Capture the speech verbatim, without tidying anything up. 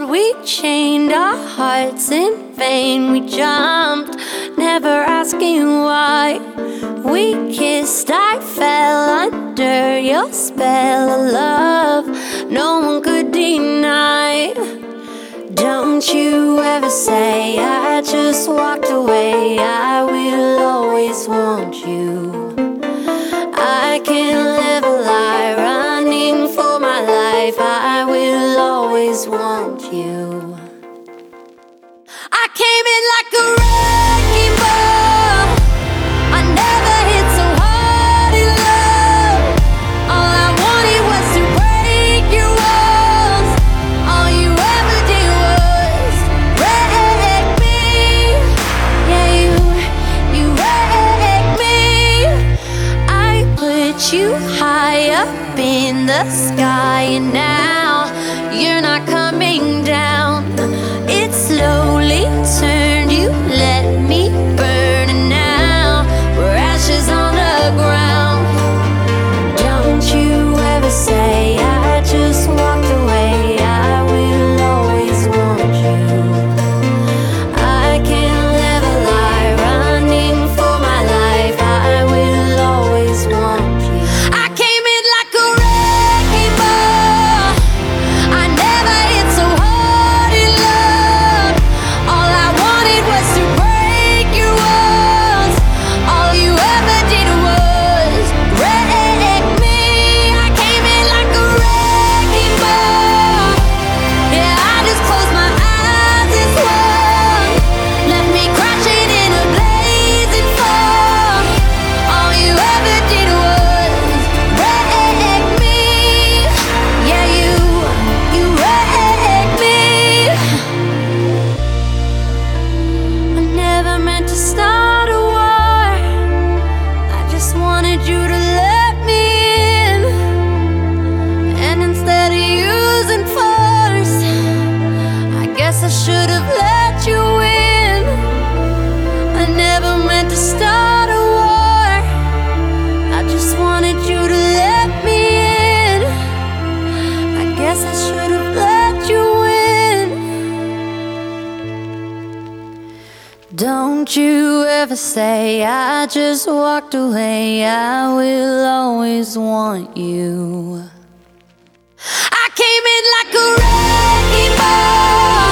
we chained our hearts in vain. We jumped, never asking why. We kissed, I fell under your spell of love no one could deny. Don't you ever say I just walked away. I will always want you. I can't live a lie, running for my life. I will always want you. I came in like a wrecking ball. I never hit so hard in love. All I wanted was to break your walls. All you ever did was wreck me. Yeah, you, you wrecked me. I put you high up in the sky, and now you're not coming down. It slowly turned, you let me burn, and now we're ashes on the ground. Don't you ever say I just walked away. I will always want you. I can't live a lie, running for my life. I will always want you. I came in like a wrecking ball. I never hit so hard in love. All I wanted was to break your walls. All you ever did was wreck me. I came in like a wrecking ball. Yeah, I just closed my eyes and swung. Left me crashing in a blazing fall. All you ever did was wreck me. Yeah, you, you wrecked me. I never meant to start a war. I just wanted you to let me in. And instead of using force, I guess I should have let you in. I never meant to start a war. I just wanted you to let me in. I guess I should have let you in. Don't you ever say I just walked away. I will always want you. I came in like a wrecking ball.